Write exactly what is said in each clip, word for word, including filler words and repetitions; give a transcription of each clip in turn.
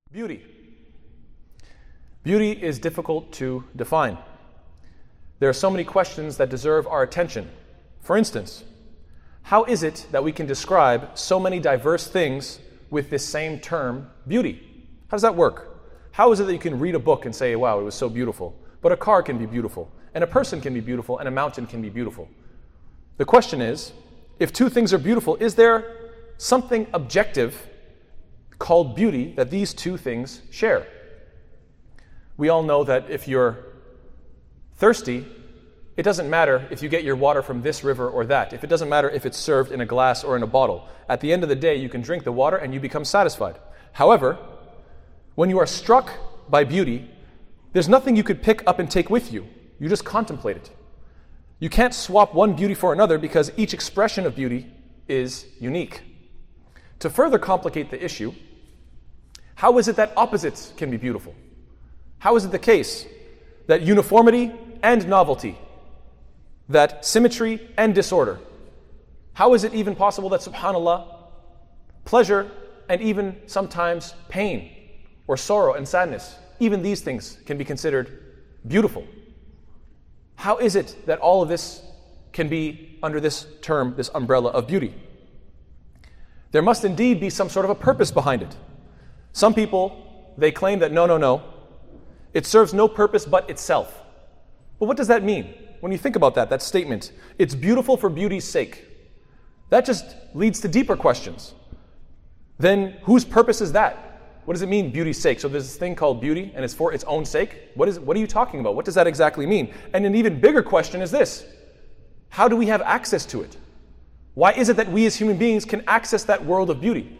Beauty. Beauty is difficult to define. There are so many questions that deserve our attention. For instance, how is it that we can describe so many diverse things with this same term, beauty? How does that work? How is it that you can read a book and say, wow, it was so beautiful, but a car can be beautiful, and a person can be beautiful, and a mountain can be beautiful? The question is, if two things are beautiful, is there something objective called beauty that these two things share? We all know that if you're thirsty, it doesn't matter if you get your water from this river or that. If it doesn't matter if it's served in a glass or in a bottle. At the end of the day, you can drink the water and you become satisfied. However, when you are struck by beauty, there's nothing you could pick up and take with you. You just contemplate it. You can't swap one beauty for another because each expression of beauty is unique. To further complicate the issue, how is it that opposites can be beautiful? How is it the case that uniformity and novelty, that symmetry and disorder, how is it even possible that, subhanAllah, pleasure and even sometimes pain or sorrow and sadness, even these things can be considered beautiful? How is it that all of this can be under this term, this umbrella of beauty? There must indeed be some sort of a purpose behind it. Some people, they claim that no, no, no, it serves no purpose but itself. But what does that mean? When you think about that, that statement, it's beautiful for beauty's sake. That just leads to deeper questions. Then whose purpose is that? What does it mean, beauty's sake? So there's this thing called beauty and it's for its own sake? What is? What are you talking about? What does that exactly mean? And an even bigger question is this: how do we have access to it? Why is it that we as human beings can access that world of beauty?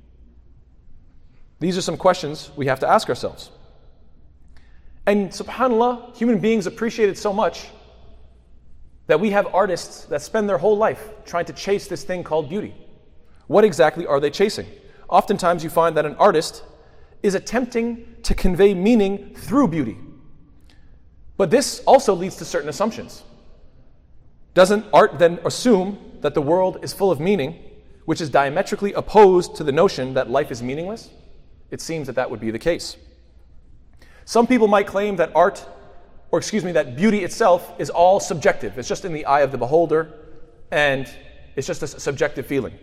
These are some questions we have to ask ourselves. And subhanAllah, human beings appreciate it so much that we have artists that spend their whole life trying to chase this thing called beauty. What exactly are they chasing? Oftentimes you find that an artist is attempting to convey meaning through beauty. But this also leads to certain assumptions. Doesn't art then assume that the world is full of meaning, which is diametrically opposed to the notion that life is meaningless? It seems that that would be the case. Some people might claim that art, or excuse me, that beauty itself is all subjective. It's just in the eye of the beholder, and it's just a subjective feeling.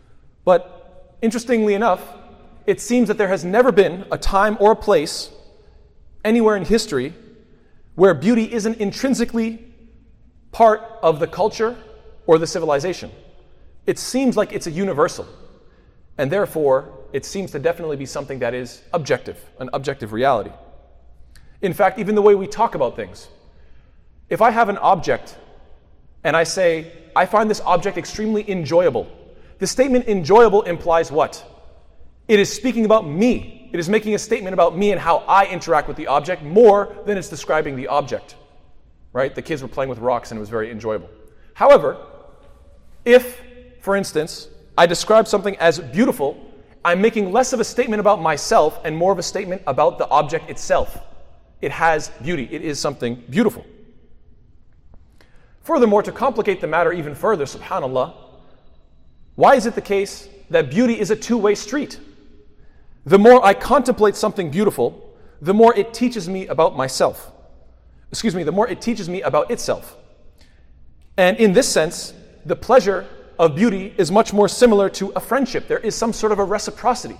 But interestingly enough, it seems that there has never been a time or a place anywhere in history where beauty isn't intrinsically part of the culture or the civilization. It seems like it's a universal, and therefore it seems to definitely be something that is objective, an objective reality. In fact, even the way we talk about things. If I have an object and I say, I find this object extremely enjoyable, the statement enjoyable implies what? It is speaking about me. It is making a statement about me and how I interact with the object more than it's describing the object. Right? The kids were playing with rocks and it was very enjoyable. However, if, for instance, I describe something as beautiful, I'm making less of a statement about myself and more of a statement about the object itself. It has beauty. It is something beautiful. Furthermore, to complicate the matter even further, subhanAllah, why is it the case that beauty is a two-way street? The more I contemplate something beautiful, the more it teaches me about myself. Excuse me, the more it teaches me about itself. And in this sense, the pleasure of beauty is much more similar to a friendship. There is some sort of a reciprocity.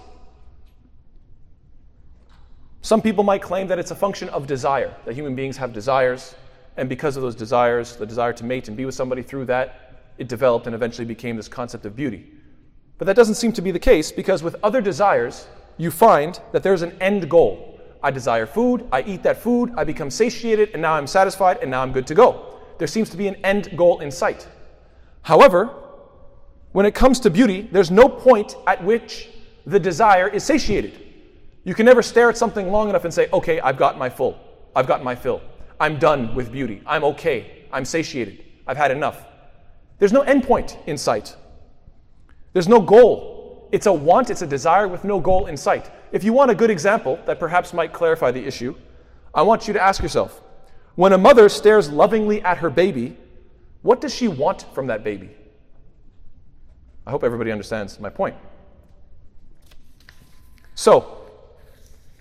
Some people might claim that it's a function of desire, that human beings have desires, and because of those desires, the desire to mate and be with somebody, through that, it developed and eventually became this concept of beauty. But that doesn't seem to be the case, because with other desires, you find that there's an end goal. I desire food, I eat that food, I become satiated, and now I'm satisfied, and now I'm good to go. There seems to be an end goal in sight. However, when it comes to beauty, there's no point at which the desire is satiated. You can never stare at something long enough and say, okay, I've got my full. I've got my fill. I'm done with beauty. I'm okay. I'm satiated. I've had enough. There's no end point in sight. There's no goal. It's a want, it's a desire with no goal in sight. If you want a good example that perhaps might clarify the issue, I want you to ask yourself, when a mother stares lovingly at her baby, what does she want from that baby? I hope everybody understands my point. So,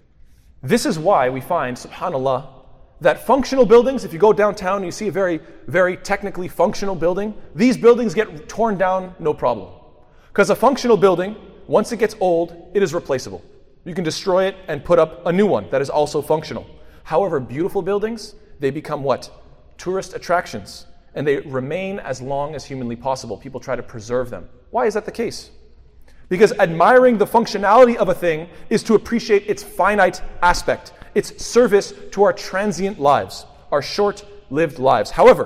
This is why we find, subhanAllah, that functional buildings, if you go downtown and you see a very, very technically functional building, these buildings get torn down, no problem. Because a functional building, once it gets old, it is replaceable. You can destroy it and put up a new one that is also functional. However, beautiful buildings, they become what? Tourist attractions. And they remain as long as humanly possible. People try to preserve them. Why is that the case? Because admiring the functionality of a thing is to appreciate its finite aspect, its service to our transient lives, our short-lived lives. However,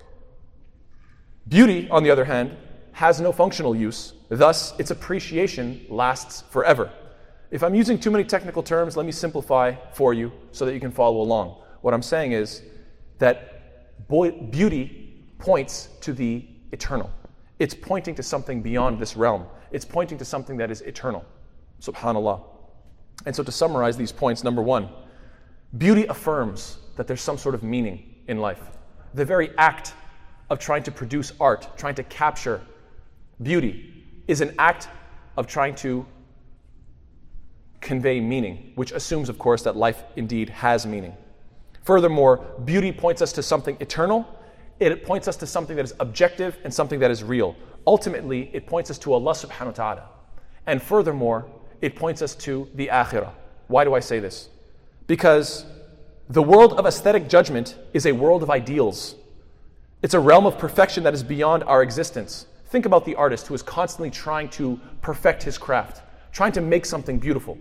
beauty, on the other hand, has no functional use. Thus, its appreciation lasts forever. If I'm using too many technical terms, let me simplify for you so that you can follow along. What I'm saying is that beauty points to the eternal. It's pointing to something beyond this realm. It's pointing to something that is eternal. Subhanallah. And so to summarize these points, number one, beauty affirms that there's some sort of meaning in life. The very act of trying to produce art, trying to capture beauty, is an act of trying to convey meaning, which assumes, of course, that life indeed has meaning. Furthermore, beauty points us to something eternal. It points us to something that is objective and something that is real. Ultimately, it points us to Allah subhanahu wa ta'ala. And furthermore, it points us to the akhirah. Why do I say this? Because the world of aesthetic judgment is a world of ideals. It's a realm of perfection that is beyond our existence. Think about the artist who is constantly trying to perfect his craft, trying to make something beautiful.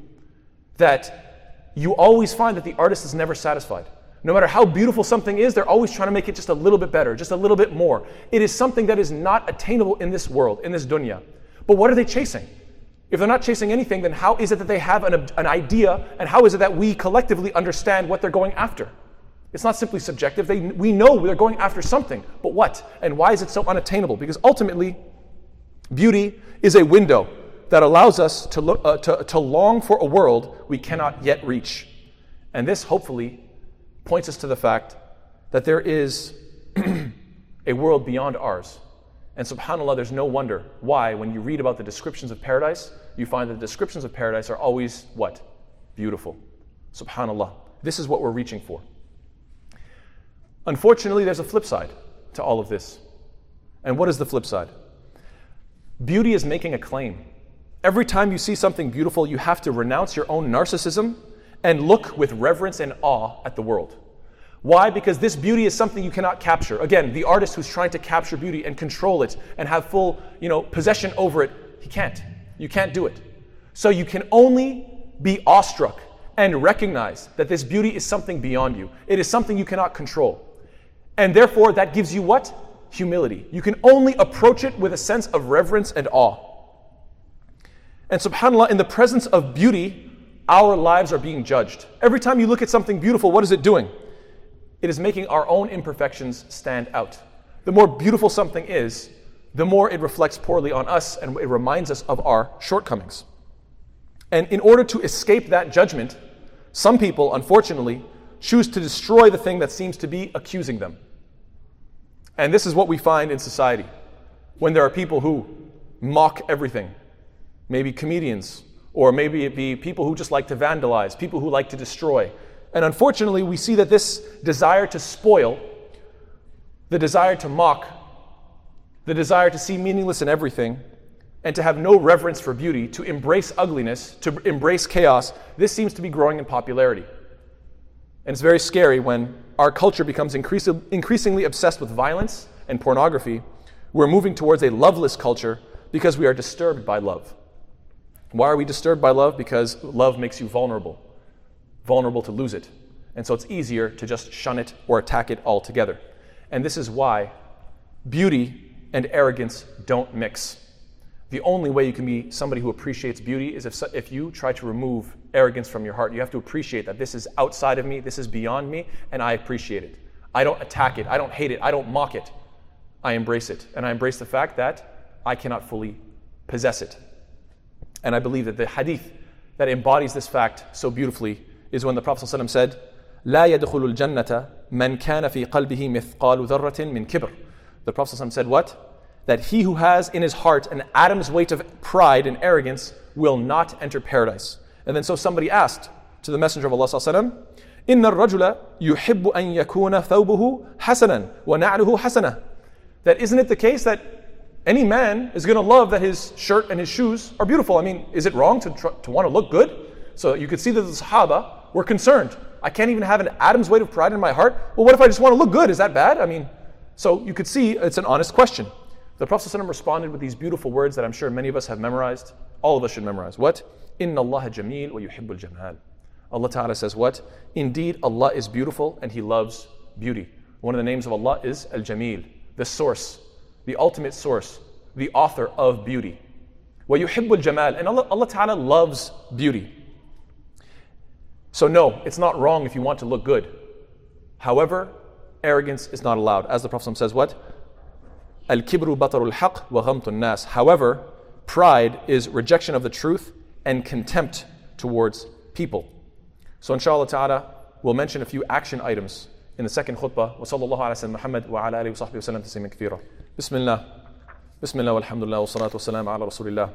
That you always find that the artist is never satisfied. No matter how beautiful something is, they're always trying to make it just a little bit better, just a little bit more. It is something that is not attainable in this world, in this dunya. But what are they chasing? If they're not chasing anything, then how is it that they have an, an idea, and how is it that we collectively understand what they're going after? It's not simply subjective. They, we know they're going after something, but what? And why is it so unattainable? Because ultimately, beauty is a window that allows us to, look, uh, to, to long for a world we cannot yet reach. And this, hopefully, points us to the fact that there is a world beyond ours. And subhanAllah, there's no wonder why, when you read about the descriptions of paradise, you find that the descriptions of paradise are always what? Beautiful. SubhanAllah. This is what we're reaching for. Unfortunately, there's a flip side to all of this. And what is the flip side? Beauty is making a claim. Every time you see something beautiful, you have to renounce your own narcissism and look with reverence and awe at the world. Why? Because this beauty is something you cannot capture. Again, the artist who's trying to capture beauty and control it and have full, you know, possession over it, he can't. You can't do it. So you can only be awestruck and recognize that this beauty is something beyond you. It is something you cannot control. And therefore, that gives you what? Humility. You can only approach it with a sense of reverence and awe. And subhanAllah, in the presence of beauty, our lives are being judged. Every time you look at something beautiful, what is it doing? It is making our own imperfections stand out. The more beautiful something is, the more it reflects poorly on us and it reminds us of our shortcomings. And in order to escape that judgment, some people, unfortunately, choose to destroy the thing that seems to be accusing them. And this is what we find in society. When there are people who mock everything, maybe comedians, or maybe it be people who just like to vandalize, people who like to destroy. And unfortunately, we see that this desire to spoil, the desire to mock, the desire to see meaningless in everything, and to have no reverence for beauty, to embrace ugliness, to embrace chaos, this seems to be growing in popularity. And it's very scary when our culture becomes increas- increasingly obsessed with violence and pornography. We're moving towards a loveless culture because we are disturbed by love. Why are we disturbed by love? Because love makes you vulnerable, vulnerable to lose it. And so it's easier to just shun it or attack it altogether. And this is why beauty and arrogance don't mix. The only way you can be somebody who appreciates beauty is if, if you try to remove arrogance from your heart. You have to appreciate that this is outside of me, this is beyond me, and I appreciate it. I don't attack it, I don't hate it, I don't mock it. I embrace it. And I embrace the fact that I cannot fully possess it. And I believe that the hadith that embodies this fact so beautifully is when the Prophet ﷺ said, لا يدخل الجنة من كان في قلبه مثقال ذرة من كبر. The Prophet ﷺ said what? That he who has in his heart an atom's weight of pride and arrogance will not enter paradise. And then so somebody asked, to the Messenger of Allah sallallahu alaihi wasallam, إِنَّ الرَّجُلَ يُحِبُّ أَن يَكُونَ ثَوْبُهُ حَسَنًا وَنَعْلُهُ حَسَنًا. That isn't it the case that any man is going to love that his shirt and his shoes are beautiful? I mean, is it wrong to, tr- to want to look good? So you could see that the Sahaba were concerned. I can't even have an atom's weight of pride in my heart. Well, what if I just want to look good? Is that bad? I mean, so you could see it's an honest question. The Prophet ﷺ responded with these beautiful words that I'm sure many of us have memorized. All of us should memorize. What? إِنَّ اللَّهَ جَمِيلٌ وَيُحِبُّ الْجَمَالِ. Allah Ta'ala says what? Indeed, Allah is beautiful and He loves beauty. One of the names of Allah is Al-Jamil, the source, the ultimate source, the author of beauty. وَيُحِبُّ الْجَمَالِ. And Allah, Allah Ta'ala loves beauty. So no, it's not wrong if you want to look good. However, arrogance is not allowed. As the Prophet says what? Al-kibru batarul haqq wa ghamtun nas. However, pride is rejection of the truth and contempt towards people. So inshallah ta'ala, we'll mention a few action items in the second khutbah. Wa sallallahu ala sayyidina Muhammad wa ala alihi wa sahbihi wa sallam tasliman kathira. Bismillah. Bismillah walhamdulillah wa salatu wa salam ala rasulillah.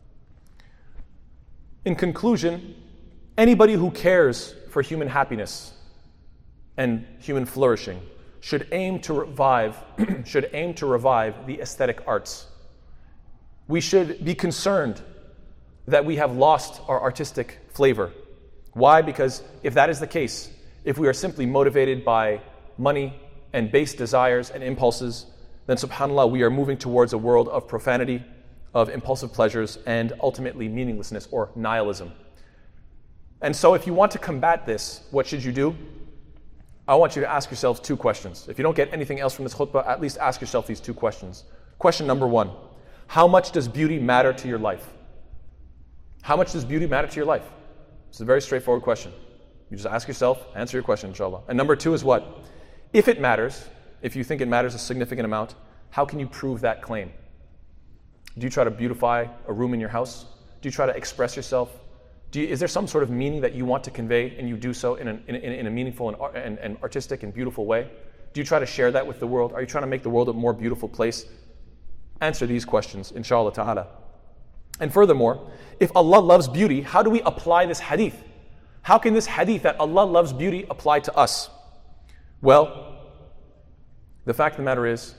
In conclusion, anybody who cares for human happiness and human flourishing should aim to revive should aim to revive the aesthetic arts. We should be concerned that we have lost our artistic flavor. Why? Because if that is the case, if we are simply motivated by money and base desires and impulses, then subhanAllah, we are moving towards a world of profanity, of impulsive pleasures, and ultimately meaninglessness or nihilism. And so if you want to combat this, what should you do? I want you to ask yourselves two questions. If you don't get anything else from this khutbah, at least ask yourself these two questions. Question number one, how much does beauty matter to your life? How much does beauty matter to your life? It's a very straightforward question. You just ask yourself, answer your question, inshallah. And number two is what? If it matters, if you think it matters a significant amount, how can you prove that claim? Do you try to beautify a room in your house? Do you try to express yourself? Do you, is there some sort of meaning that you want to convey and you do so in, an, in, in a meaningful and, and, and artistic and beautiful way? Do you try to share that with the world? Are you trying to make the world a more beautiful place? Answer these questions, inshallah ta'ala. And furthermore, if Allah loves beauty, how do we apply this hadith? How can this hadith that Allah loves beauty apply to us? Well, the fact of the matter is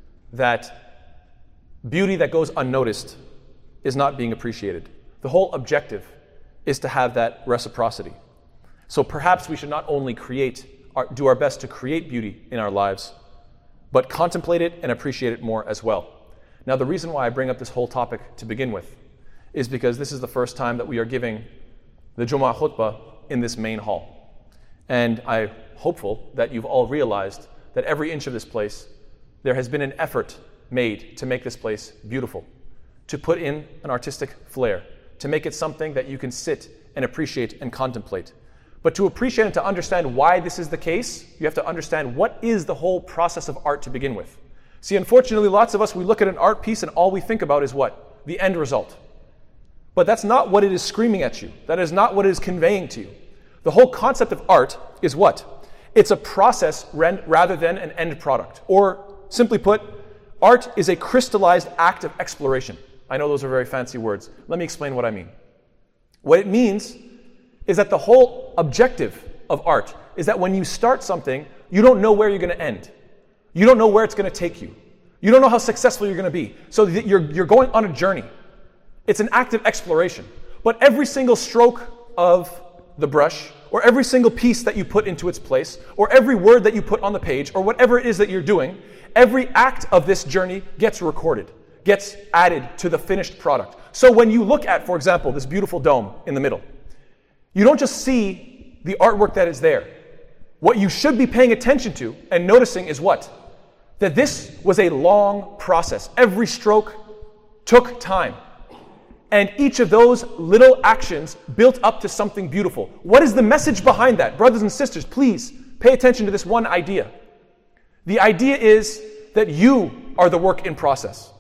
that beauty that goes unnoticed is not being appreciated. The whole objective is to have that reciprocity. So perhaps we should not only create, our, do our best to create beauty in our lives, but contemplate it and appreciate it more as well. Now, the reason why I bring up this whole topic to begin with is because this is the first time that we are giving the Jumu'ah khutbah in this main hall. And I'm hopeful that you've all realized that every inch of this place, there has been an effort made to make this place beautiful, to put in an artistic flair, to make it something that you can sit and appreciate and contemplate. But to appreciate and to understand why this is the case, you have to understand what is the whole process of art to begin with. See, unfortunately, lots of us, we look at an art piece and all we think about is what? The end result. But that's not what it is screaming at you. That is not what it is conveying to you. The whole concept of art is what? It's a process rather than an end product. Or simply put, art is a crystallized act of exploration. I know those are very fancy words. Let me explain what I mean. What it means is that the whole objective of art is that when you start something, you don't know where you're going to end. You don't know where it's going to take you. You don't know how successful you're going to be. So you're, you're going on a journey. It's an act of exploration. But every single stroke of the brush, or every single piece that you put into its place, or every word that you put on the page, or whatever it is that you're doing, every act of this journey gets recorded, gets added to the finished product. So when you look at, for example, this beautiful dome in the middle, you don't just see the artwork that is there. What you should be paying attention to and noticing is what? That this was a long process. Every stroke took time. And each of those little actions built up to something beautiful. What is the message behind that? Brothers and sisters, please pay attention to this one idea. The idea is that you are the work in process.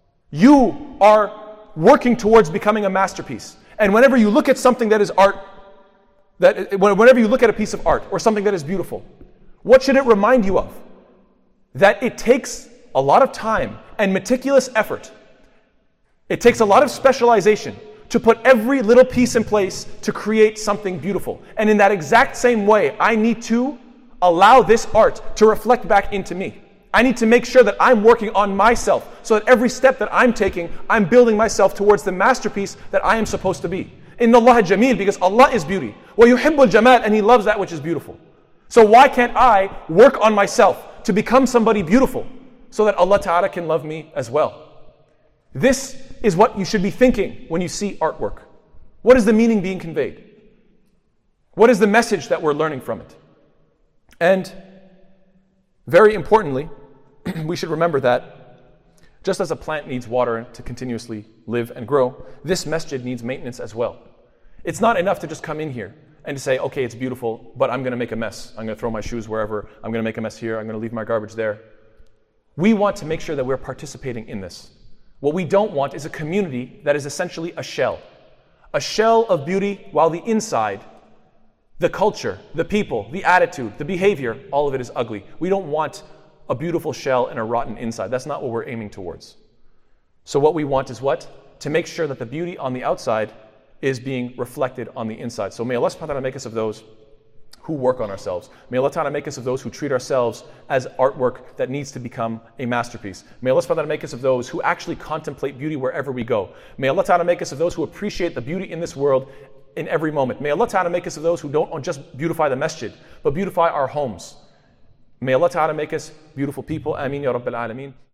You are working towards becoming a masterpiece. And whenever you look at something that is art, that whenever you look at a piece of art or something that is beautiful, what should it remind you of? That it takes a lot of time and meticulous effort. It takes a lot of specialization to put every little piece in place to create something beautiful. And in that exact same way, I need to allow this art to reflect back into me. I need to make sure that I'm working on myself so that every step that I'm taking, I'm building myself towards the masterpiece that I am supposed to be. Inna Allah Jameel, because Allah is beauty. Wa yuhibbul jamal, and He loves that which is beautiful. So why can't I work on myself to become somebody beautiful so that Allah Ta'ala can love me as well? This is what you should be thinking when you see artwork. What is the meaning being conveyed? What is the message that we're learning from it? And very importantly, we should remember that just as a plant needs water to continuously live and grow, this masjid needs maintenance as well. It's not enough to just come in here and to say, okay, it's beautiful, but I'm going to make a mess. I'm going to throw my shoes wherever. I'm going to make a mess here. I'm going to leave my garbage there. We want to make sure that we're participating in this. What we don't want is a community that is essentially a shell. A shell of beauty, while the inside, the culture, the people, the attitude, the behavior, all of it is ugly. We don't want a beautiful shell and a rotten inside. That's not what we're aiming towards. So what we want is what? To make sure that the beauty on the outside is being reflected on the inside. So may Allah subhanahu wa ta'ala make us of those who work on ourselves. May Allah Ta'ala make us of those who treat ourselves as artwork that needs to become a masterpiece. May Allah Ta'ala make us of those who actually contemplate beauty wherever we go. May Allah Ta'ala make us of those who appreciate the beauty in this world in every moment. May Allah Ta'ala make us of those who don't just beautify the masjid, but beautify our homes. May Allah Ta'ala make us beautiful people. Ameen Ya Rabbil Alameen.